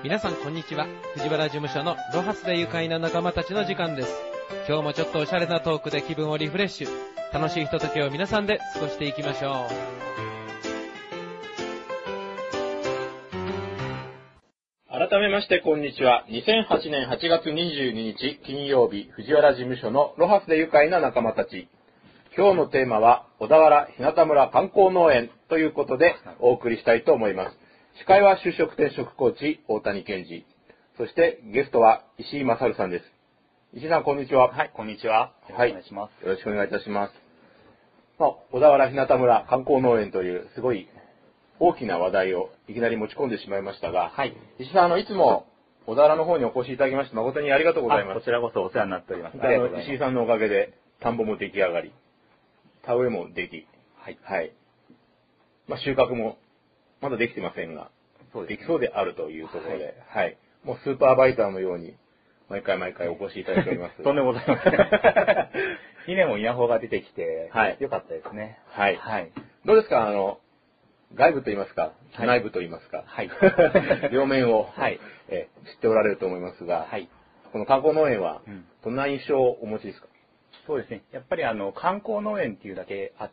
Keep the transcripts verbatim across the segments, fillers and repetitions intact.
皆さんこんにちは。藤原事務所のロハスで愉快な仲間たちの時間です。今日もちょっとおしゃれなトークで気分をリフレッシュ、楽しいひとときを皆さんで過ごしていきましょう。改めましてこんにちは。にせんはちねんはちがつにじゅうににち金曜日、藤原事務所のロハスで愉快な仲間たち。今日のテーマは小田原ひなた村観光農園ということでお送りしたいと思います。司会は就職転職コーチ大谷健二、そしてゲストは石井勝さんです。石井さんこんにちは。 はい、こんにちは。よろしくお願いします。 はい、よろしくお願いいたします。まあ、小田原ひなた村観光農園というすごい大きな話題をいきなり持ち込んでしまいましたが、 はい、 石井さん、あのいつも小田原の方にお越しいただきまして誠にありがとうございます。 こちらこそお世話になっております。 あの石井さんのおかげで田んぼも出来上がり、田植えもでき、 はい、 はい、まあ、収穫もまだできてませんが、 そうですね、 できそうであるというところで、はい、はい、もうスーパーバイザーのように毎回毎回お越しいただいております。 とんでもございません。稲も稲穂が出てきて、はい、よかったですね。 はい。 はい。 どうですか、あの、外部と言いますか、はい、内部と言いますか、はい、両面を、はい、え知っておられると思いますが、はい、この観光農園は、どんな印象をお持ちですか？ そうですね。やっぱりあの、観光農園っていうだけあって、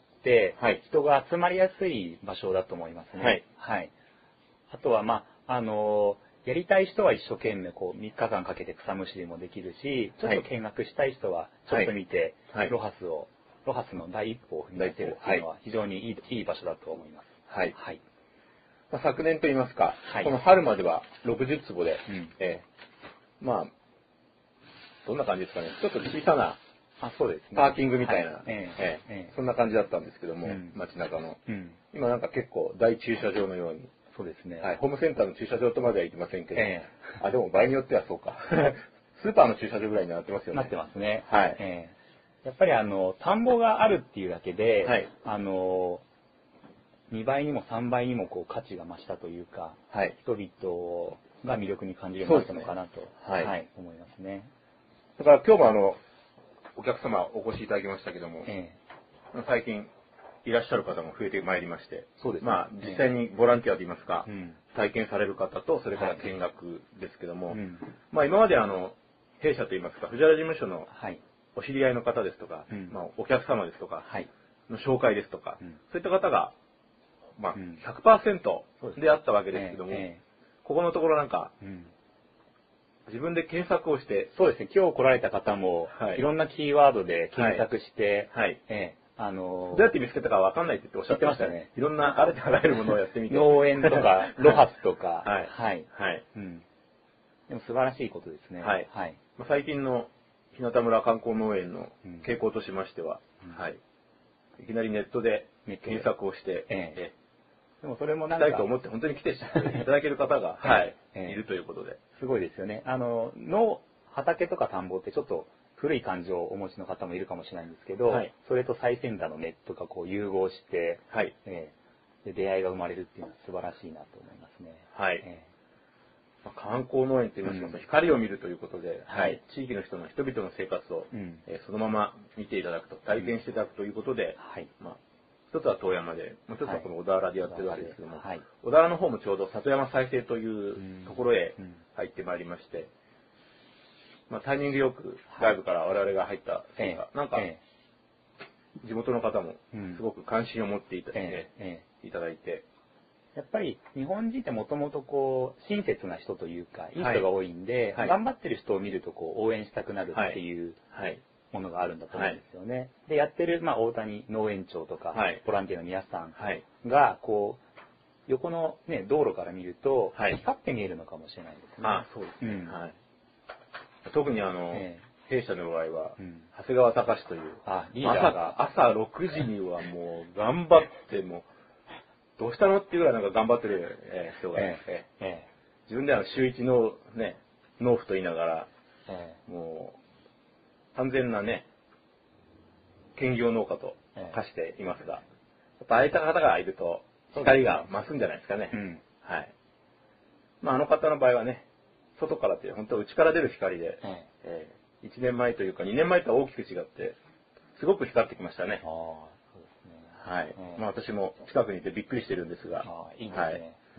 はい、人が集まりやすい場所だと思いますね。はい。はい。あとは、まあ、あの、やりたい人は一生懸命こうみっかかんかけて草むしりもできるし、ちょっと見学したい人はちょっと見て、はい、ロハスを、ロハスの第一歩を踏み出せるっていうのは非常にいい、いい場所だと思います。 はい。はい。まあ、昨年といいますか、はい、この春まではろくじゅっつぼで、うん、えー、まあ、どんな感じですかね。ちょっと小さな、 あ、そうですね、 パーキングみたいな、はい、 えーえーえー、 そんな感じだったんですけども、うん、街中の、うん、今なんか結構大駐車場のように、 そうですね、 はい、ホームセンターの駐車場とまでは行きませんけど、 えー、あ、でも場合によってはそうか。スーパーの駐車場ぐらいになってますよね。 なってますね。 はい。 えー、やっぱりあの、田んぼがあるっていうだけで、はい、あの、にばいにもさんばいにもこう価値が増したというか、はい、人々が魅力に感じるようになったのかなと、ね、はい、はい、思いますね。 だから今日もあの、お客様お越しいただきましたけども、えー、最近いらっしゃる方も増えてまいりまして、そうですね、まあ実際にボランティアといいますか、えー、体験される方とそれから見学ですけども、はい、うん、まあ今まであの弊社といいますか藤原事務所のお知り合いの方ですとか、はい、まあお客様ですとかの紹介ですとか、うん、そういった方がまあ ひゃくパーセント であったわけですけども、うん、えー、ここのところなんか、うん、自分で検索をして、 そうですね、今日来られた方も、はい、いろんなキーワードで検索して、はい、はい、えー、あのー、 どうやって見つけたかわかんないって言っておっしゃってましたね。いろんなあれであらゆるものをやってみて。 農園とか、ロハスとか、はい、はい、 はい、 うん。でも素晴らしいことですね。 はい。はい、まあ、最近の日向村観光農園の傾向としましては、うん、はい。いきなりネットで検索をして、ええでもそれもなんか、 来たいと思って本当に来ていただける方が、はい、えー、いるということで。 すごいですよね。あの、農、畑とか田んぼってちょっと古い感情をお持ちの方もいるかもしれないんですけど、はい、それと最先端のネットがこう融合して、はい、えー、で出会いが生まれるっていうのは素晴らしいなと思いますね。 はい。えー、まあ、観光農園といいますか、うん、光を見るということで、はい、地域の人の人々の生活を、うん、えー、そのまま見ていただくと、体験していただくということで、うん、はい、まあ一つは遠山で、もう一つはこの小田原でやってるわけですけども、はい、小田原の方もちょうど里山再生というところへ入ってまいりまして、まあ、タイミングよく外部から我々が入ったせいか、なんか、地元の方もすごく関心を持っていただいて、いただいて、 やっぱり日本人ってもともとこう、親切な人というか、いい人が多いんで、はい、頑張ってる人を見るとこう、応援したくなるっていう、はいはいものがあるんだと思うんですよね。はい、で、やってる、まあ、大谷農園長とか、はい、ボランティアの皆さんが、こう、横のね、道路から見ると、はい、光って見えるのかもしれないですね。 ああ、そうですね。うん、はい、特にあの、えー、弊社の場合は、うん、長谷川隆という、あリーダーが朝、朝ろくじにはもう頑張っても、どうしたのっていうぐらいなんか頑張ってる、えー、人が、えーえーえー、自分では週一のね、農夫と言いながら、えー、もう、完全なね、兼業農家と化していますが、やっぱああいった方がいると光が増すんじゃないですかね。うん、はい。まああの方の場合はね、外からって本当内から出る光で、うんえー、いちねんまえというかにねんまえとは大きく違って、すごく光ってきましたね。あそうですねはい。うん、まあ私も近くにいてびっくりしてるんですが、あいいですね。はいうん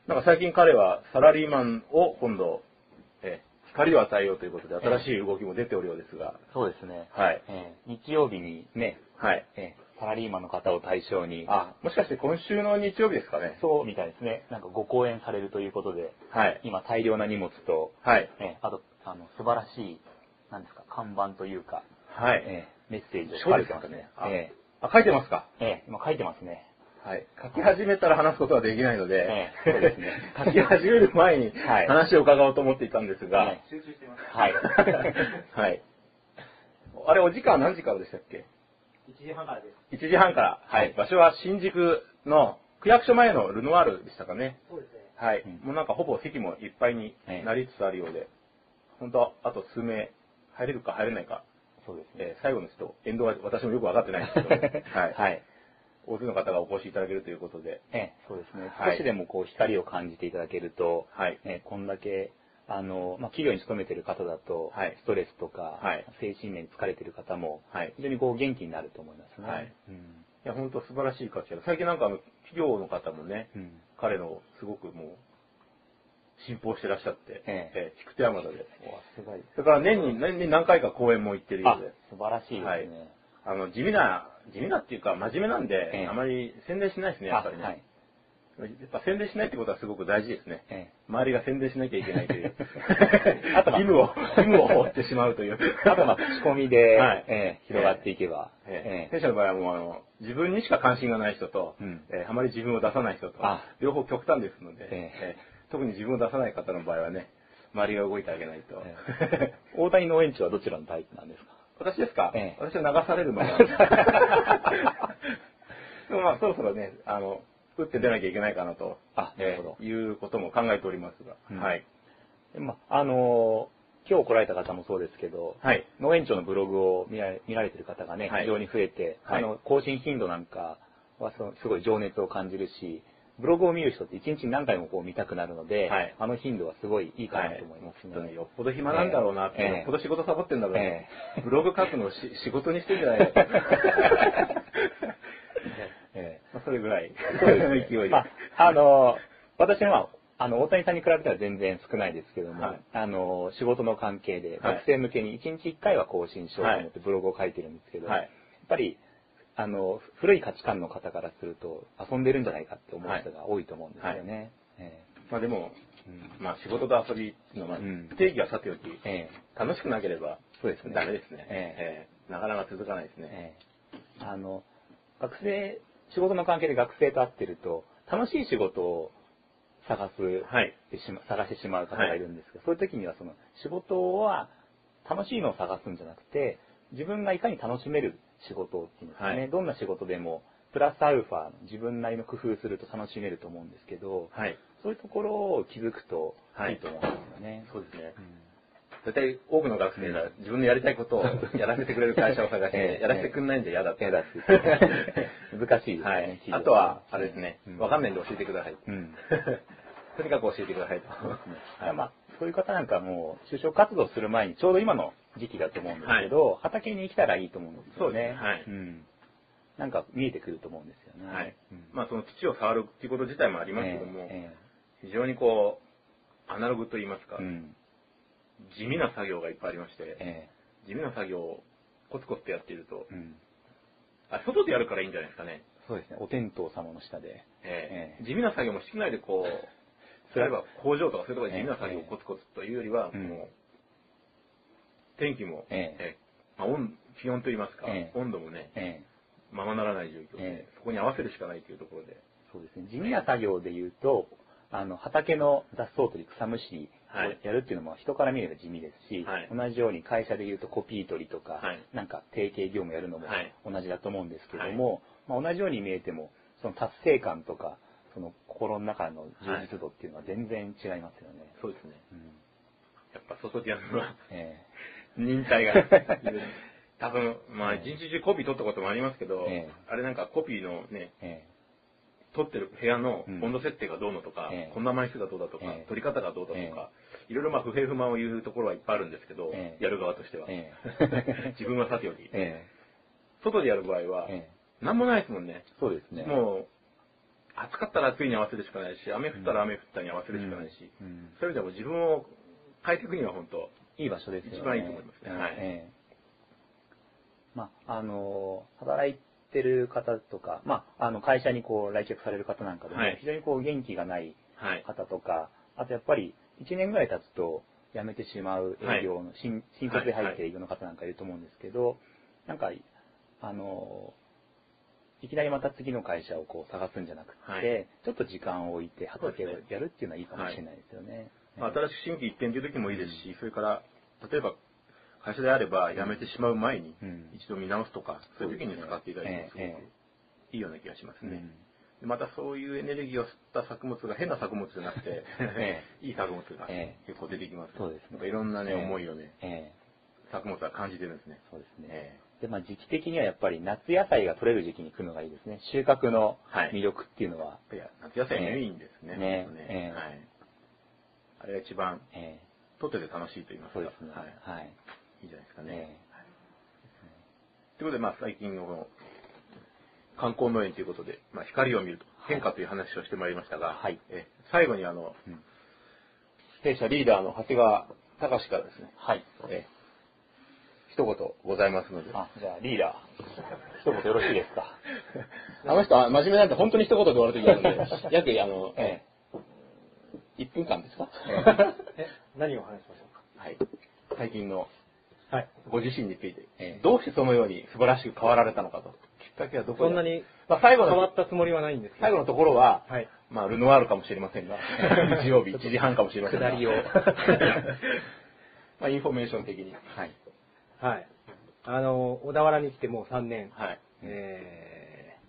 なんか最近彼はサラリーマンを今度、えー、光を与えようということで新しい動きも出ておるようですが。 そうですね。 はい。 えー、日曜日にね、 はい。 えー、サラリーマンの方を対象に。 あ、もしかして今週の日曜日ですかね。 そうみたいですね。なんかご講演されるということで、 はい。 今大量な荷物と、 はい。 えー、あと、あの、素晴らしい、なんですか、看板というか、 はい。 えー、メッセージを書いてますね。 えー、あ、書いてますか。 えー、今書いてますね。 はい。書き始めたら話すことはできないので、 ええ、そうですね。 書き始める前に話を伺おうと思っていたんですが、はい、 集中してます。はい。 はい。あれ、お時間は何時からでしたっけ？ いちじはんからです。 いちじはんから。はい。場所は新宿の区役所前のルノワールでしたかね。 そうですね。 はい。うん、もうなんかほぼ席もいっぱいになりつつあるようで、本当あと数名入れるか入れないか。 そうですね。 えー、最後の人、沿道は私もよくわかってないんですけど、はい。 はい。 大勢の方がお越しいただけるということで。 ええ、そうですね。少しでもこう光を感じていただけると、 はい。 えー、こんだけ、あの、まあ、企業に勤めている方だと、はい、ストレスとか、はい、精神面に疲れている方も、はい、非常にこう元気になると思いますね。はい。 うん、いや、本当素晴らしい活躍。最近なんかあの、企業の方もね、うん、彼のすごくもう、信奉してらっしゃって、えええー、菊手山田で。すごい。それから年に、年に何回か講演も行ってるようで。 素晴らしいですね。はい、 あの、地味な、地味なっていうか、真面目なんで、ええ、あまり宣伝しないですね、やっぱりね。はい、やっぱ宣伝しないってことはすごく大事ですね。ええ、周りが宣伝しなきゃいけないという。あと義務を、義務を負ってしまうという。 あとまあ、口コミで、はい、ええ、広がっていけば。 ええ、弊社の場合はもうあの、自分にしか関心がない人と、うん、えー、あまり自分を出さない人と、両方極端ですので、えええー、特に自分を出さない方の場合はね、周りが動いてあげないと。 ええ、大谷農園長はどちらのタイプなんですか？ 私ですか、ええ、私は流されるのが。でもまあそろそろね、あの、打って出なきゃいけないかなと、あ、なるほど、えー、いうことも考えておりますが、うん、はい。 まあ、あのー、今日来られた方もそうですけど、はい、農園長のブログを見られ、見られてる方がね、はい、非常に増えて、はい、あの、更新頻度なんかはすごい情熱を感じるし、ブログを見る人って一日に何回もこう見たくなるので、はい、あの頻度はすごいいいかなと思いますね。 はい、よっぽど暇なんだろうなって、えー、よっぽど仕事サボってんだろうな、えー、ブログ書くのをし仕事にしてんじゃないかと。えーまあ、それぐらい。 そうですね。勢いで。まあ、あの、私は、あの、大谷さんに比べたら全然少ないですけども、はい、あの、仕事の関係で、学生向けにいちにちいっかいは更新しようと思ってブログを書いてるんですけど、はい、やっぱり、あの、古い価値観の方からすると、遊んでるんじゃないかって思う人が多いと思うんですよね。はいはい、 えー、まあでも、うん、まあ仕事と遊びっていうのは、うん、定義はさておき、えー、楽しくなければ、そうですね。ダメですね。えーえー、なかなか続かないですね。 えー、あの、学生、仕事の関係で学生と会ってると、楽しい仕事を探す、はい、探してしまう方がいるんですが、はい、そういう時にはその仕事は楽しいのを探すんじゃなくて、自分がいかに楽しめる仕事っていうんですね、はい、どんな仕事でもプラスアルファ自分なりの工夫すると楽しめると思うんですけど、はい、そういうところを気づくといいと思うんですよね。 はい、そうですね。うん、絶対多くの学生が自分のやりたいことをやらせてくれる会社を探して、やらせてくれないんで嫌だって。 嫌だって。難しいですね。はい。 あとは、あれですね、わかんないんで教えてください。うん、とにかく教えてくださいと。 はい、まあ、そういう方なんかもう、就職活動する前にちょうど今の時期だと思うんですけど、はい、畑に来たらいいと思うんですよね。 そうですね。はい。うん。 なんか見えてくると思うんですよね。はい。 うん、まあ、その土を触るっていうこと自体もありますけども、えーえー、非常にこう、アナログと言いますか、うん、地味な作業がいっぱいありまして、えー、地味な作業をコツコツとやっていると、うん、あ、外でやるからいいんじゃないですかね。 そうですね。お天道様の下で。 えーえー、地味な作業も室内でこう、例えば工場とかそういうところで地味な作業をコツコツというよりは、えー、もう、天気も、えーえーまあ、温気温といいますか、えー、温度もね、えー、ままならない状況で、えー、そこに合わせるしかないというところで。 そうですね。地味な作業で言うと、あの、畑の雑草取り、草むしりをやるっていうのも人から見れば地味ですし、はい、同じように会社で言うとコピー取りとか、はい、なんか定型業務やるのも同じだと思うんですけども、はい、まあ、同じように見えても、その達成感とか、その心の中の充実度っていうのは全然違いますよね。 はい、そうですね。うん、やっぱ外でやるのは、えー、忍耐が多分、まあ一日中コピー取ったこともありますけど、えー、あれなんかコピーのね、えー取ってる部屋の温度設定がどうのとか、うん、こんな枚数がどうだとか、えー、取り方がどうだとか、えー、いろいろまあ不平不満を言うところはいっぱいあるんですけど、えー、やる側としては。えー、自分はさておき、えー。外でやる場合は、えー、なんもないですもんね。 そうですね。 もう、 暑かったら暑いに合わせるしかないし、雨降ったら雨降ったに合わせるしかないし、うんうん、そういう意味でも自分を変えていくには本当、 いい場所ですよね。 一番いいと思いますね。はい。 えー、まあ、あの、働いてる方とか、まあ、あの、会社にこう来客される方なんかでも、非常にこう元気がない方とか、はい、あとやっぱりいちねんぐらい経つと辞めてしまう営業の、はい、新新卒で入って営業の方なんかいると思うんですけど、はいはい、なんか、あの、いきなりまた次の会社をこう探すんじゃなくて、はい、ちょっと時間を置いて畑をやるっていうのはいいかもしれないですよね。 はい、新しく新規一点という時もいいですし、うん、それから例えば会社であれば辞めてしまう前に一度見直すとか、うん、そういう時に使っていただいてもすごくいいような気がしますね。うん、またそういうエネルギーを吸った作物が変な作物じゃなくて、いい作物が結構出てきます。 そうですね。 なんかいろんなね、思いをね、作物は感じてるんですね。 そうですね。で、まあ時期的にはやっぱり夏野菜が取れる時期に来るのがいいですね。収穫の魅力っていうのは。 はい、いや夏野菜メインですね。 ね。 ねねはい、あれが一番、えー、取ってて楽しいと言いますか。 そうですね。はい。はい、 いいじゃないですかね。えーはい、ということで、まあ最近の観光農園ということで、まあ、光を見ると変化という話をしてまいりましたが、はい、え最後にあの、うん、弊社リーダーの長谷川隆からですね、はい、え一言ございますので。 あ、じゃあリーダー、一言よろしいですか。 あの人は真面目なんで本当に一言で終わるときなので、約あの、ええ、いっぷんかんですか、 え何を話しましょうか。 はい。最近の、 はい、 ご自身について、ええ、どうしてそのように素晴らしく変わられたのかと。きっかけはどこそんなに、まあ、最後の変わったつもりはないんですけど。 最後のところは、はい、まあ、ルノワールかもしれませんが、日曜日いちじはんかもしれませんが。 下りを。 まあ、インフォメーション的に。 はい。はい。あの、小田原に来てもうさんねん。はい。え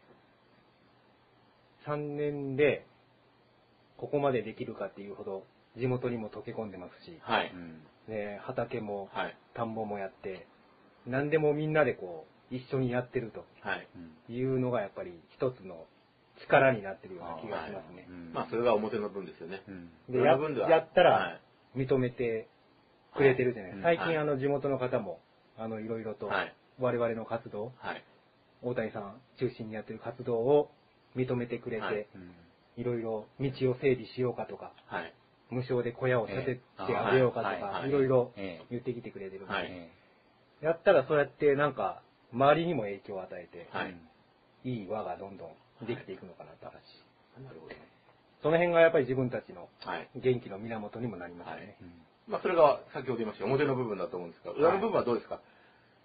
ー、さんねんで、ここまでできるかっていうほど、地元にも溶け込んでますし、はい。で、畑も、はい、田んぼもやって、何でもみんなでこう、一緒にやってるというのがやっぱり一つの力になってるような気がしますね。 はい、まあそれが表の分ですよね。うん、 で や, やったら認めてくれてるじゃないですか。はい、最近あの地元の方もあのいろいろと我々の活動、はい、大谷さん中心にやってる活動を認めてくれて、はい、いろいろ道を整備しようかとか、はい、無償で小屋を建ててあげようかとか、いろいろ言ってきてくれてるので、はい、やったらそうやってなんか周りにも影響を与えて、はい、いい輪がどんどんできていくのかなと、はい、なるほどね。その辺がやっぱり自分たちの元気の源にもなりますね。はいはい、 うん、まあそれが先ほど言いました表の部分だと思うんですが、裏の部分はどうですか。はい、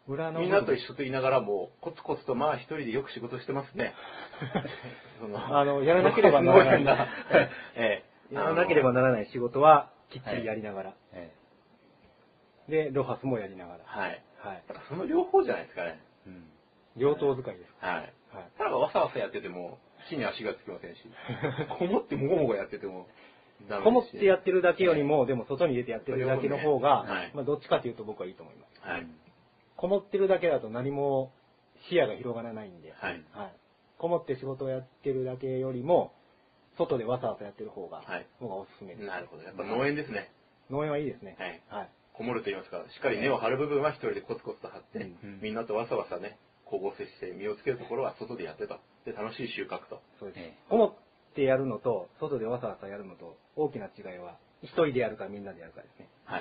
裏の部分みんなと一緒と言いながらもコツコツとまあ一人でよく仕事してますね。 そのあのやらなければならないな、ええ、やらなければならない仕事はきっちりやりながら、はい、ええ、でロハスもやりながら、はい、 はい、その両方じゃないですかね。うん、 両党使いですか。 はい。はい、ただわさわさやってても地に足がつきませんし、こもってもごもごやっててもダメですし。こもってやってるだけよりも、でも外に出てやってるだけの方が、はい、まあどっちかというと僕はいいと思います。はい。こもってるだけだと何も視野が広がらないんで、はい。はい。こもって仕事をやってるだけよりも、外でわさわさやってる方が、はい、僕はおすすめです。 なるほど。やっぱ農園ですね。 農園はいいですね。はい。はい。 こもると言いますか、しっかり根を張る部分は一人でコツコツと張って、うん、みんなとわさわさね、光合成して実をつけるところは外でやってた。で、楽しい収穫と。 そうですね。こもってやるのと、外でわさわさやるのと、大きな違いは、一人でやるかみんなでやるかですね。はい。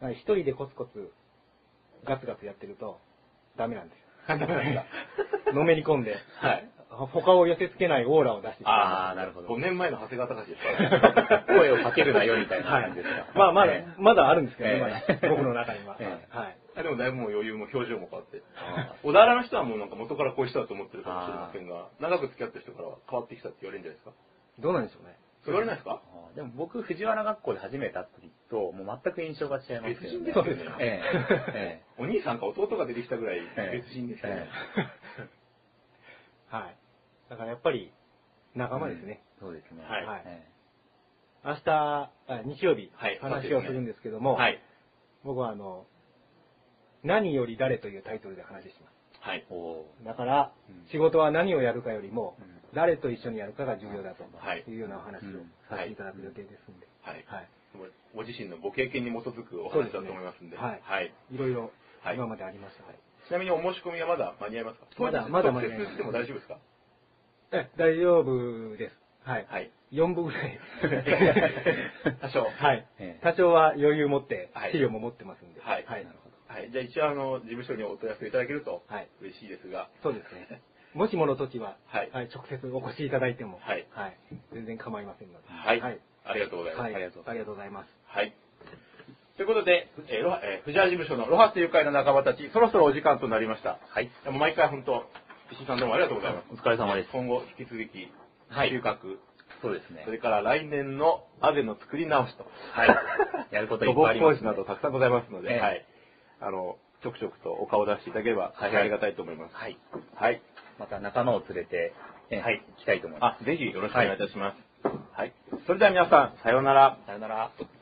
一人でコツコツ、ガツガツやってると、ダメなんですよ。ダメなんだ。のめり込んで、はい。他を寄せ付けないオーラを出してしまう。 ああ、なるほど。ごねんまえの長谷川隆ですか。声をかけるなよみたいな感じですか。はい、 まあ、まだ、えー、まだあるんですけどね、まだ。僕の中には。えー、はい。 でもだいぶもう余裕も表情も変わって。小田原の人はもうなんか元からこういう人だと思ってるかもしれませんが、長く付き合った人からは変わってきたって言われるんじゃないですか。 どうなんでしょうね。 言われないですか。 でも僕、藤原学校で初めて会った時と、もう全く印象が違いますよね。 別人ですよね。ええ。お兄さんか弟が出てきたぐらい別人ですよね。 はい。だからやっぱり仲間ですね。 そうですね。 はい。明日、日曜日、話をするんですけども、僕はあの、何より誰というタイトルで話します。はい。だから、仕事は何をやるかよりも、誰と一緒にやるかが重要だというようなお話をさせていただく予定ですんで。はい。はい。 ご自身のご経験に基づくお話だと思いますんで。 はい。はい。いろいろ今までありました。 ちなみにお申し込みはまだ間に合いますか。 まだ、まだ間に合います。 直接しても大丈夫ですか。 え、大丈夫です。はい。はい。よんぶぐらい。 多少。 はい。多少は余裕持って、資料も持ってますんで。 はい。はい。なるほど。はい。じゃあ一応、あの、事務所にお問い合わせいただけると、はい。嬉しいですが。 そうですね。もしもの時は、はい。直接お越しいただいても、はい。はい。全然構いませんので。 はい。はい。ありがとうございます。 ありがとうございます。 はい。ということで、えーロハえー、藤原事務所のロハス愉快な仲間たち、そろそろお時間となりました。はい。でも毎回本当、石井さんどうもありがとうございます。 お疲れ様です。 今後、引き続き、収穫、 そうですね。 それから来年のアゼの作り直しと。 はい。やることいっぱいあります、ね。 土木工事などたくさんございますので、えー、はい。あの、ちょくちょくとお顔を出していただければ、大変ありがたいと思います。 はい。 はい。 また仲間を連れて、えー、はい。来たいと思います。 あ、ぜひよろしくお願いいたします。はい。はい、それでは皆さん、さようなら。 さようなら。